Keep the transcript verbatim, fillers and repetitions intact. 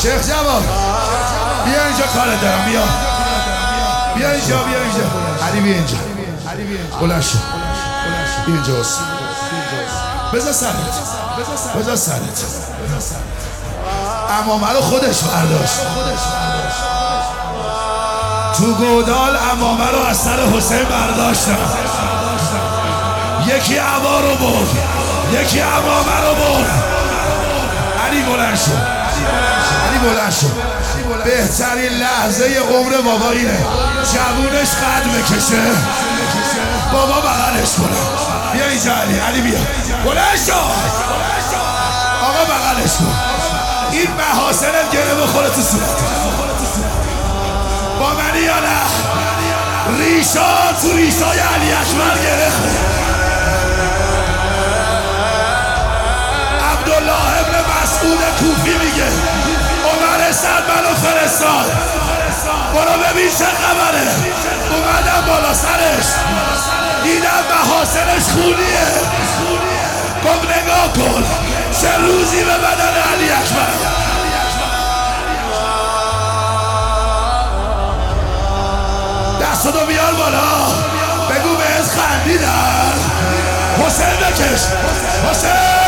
شیخ جواد بیا اینجا کارت دارم. بیا بیا اینجا بیا اینجا علی بیا اینجا بلند شو بیا اینجا بذار سرت بذار سرت عمامه رو خودش برداشت تو گودال عمامه رو از سر حسین برداشتم. یکی عبا رو برد یکی عمامه رو برد. علی بلند شو علی بلند شو بهترین لحظه عمر بابا اینه جوونش قد بکشه بابا بغلش کنه. بیا اینجا علی علی بیا بلند شو آقا بغلش کن. این محاسنت گره بخوره تو صورت با منی یا نه؟ ریشا تو ریشای علی اکبر گره خود. عبدالله ابن مسعود کوفی میگه عمر سر منو فرستاد برو ببین چه خبره. اومدم بالا سرش دیدم محاسنش خونیه. گفت نگاه کن چه روزی به بدن علی اکبر. دستتو بیار بالا بگو بهت خندیدن. حسین بکش حسین